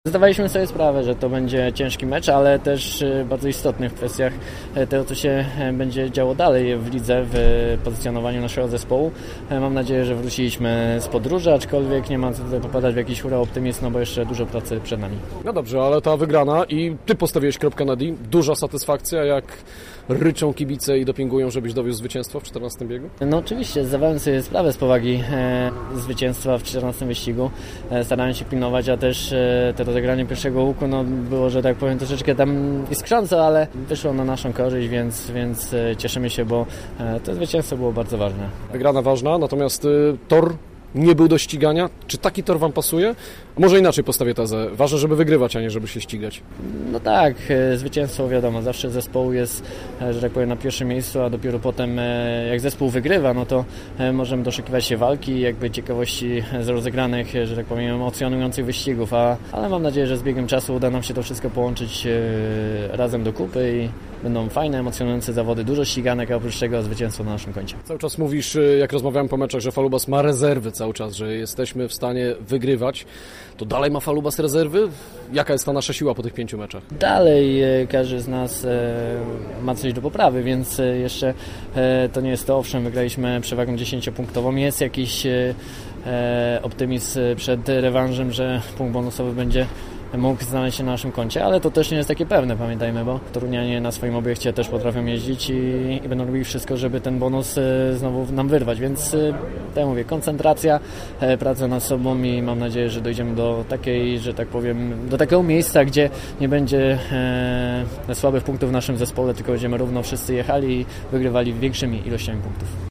Zdawaliśmy sobie sprawę, że to będzie ciężki mecz, ale też bardzo istotny w kwestiach tego, co się będzie działo dalej w lidze, w pozycjonowaniu naszego zespołu. Mam nadzieję, że wróciliśmy z podróży, aczkolwiek nie ma co tutaj popadać w jakiś hura optymizm, no bo jeszcze dużo pracy przed nami. No dobrze, ale ta wygrana i Ty postawiłeś kropkę na D, duża satysfakcja, jak ryczą kibice i dopingują, żebyś dowiózł zwycięstwo w 14 biegu? No oczywiście, zdawałem sobie sprawę z powagi zwycięstwa w 14 wyścigu. Starałem się pilnować, a też to rozegranie pierwszego łuku było, że tak powiem, troszeczkę tam iskrząco, ale wyszło na naszą korzyść, więc cieszymy się, bo to zwycięstwo było bardzo ważne. Wygrana ważna, natomiast tor nie był do ścigania. Czy taki tor Wam pasuje? Może inaczej postawię tezę. Ważne, żeby wygrywać, a nie żeby się ścigać. No tak, zwycięstwo wiadomo, zawsze zespołu jest, że tak powiem, na pierwszym miejscu, a dopiero potem jak zespół wygrywa, no to możemy doszukiwać się walki, jakby ciekawości z rozegranych, że tak powiem, emocjonujących wyścigów, ale mam nadzieję, że z biegiem czasu uda nam się to wszystko połączyć razem do kupy i będą fajne, emocjonujące zawody, dużo ściganek, a oprócz tego zwycięstwo na naszym koncie. Cały czas mówisz, jak rozmawiałem po meczach, że Falubas ma rezerwy cały czas, że jesteśmy w stanie wygrywać. To dalej ma Falubas rezerwy? Jaka jest ta nasza siła po tych 5 meczach? Dalej każdy z nas ma coś do poprawy, więc jeszcze to nie jest to. Owszem, wygraliśmy przewagą 10-punktową. Jest jakiś optymizm przed rewanżem, że punkt bonusowy będzie mógł znaleźć się na naszym koncie, ale to też nie jest takie pewne, pamiętajmy, bo Torunianie na swoim obiekcie też potrafią jeździć i będą robili wszystko, żeby ten bonus znowu nam wyrwać, więc tak jak mówię, koncentracja, praca nad sobą i mam nadzieję, że dojdziemy do takiej, że tak powiem, do takiego miejsca, gdzie nie będzie słabych punktów w naszym zespole, tylko będziemy równo wszyscy jechali i wygrywali większymi ilościami punktów.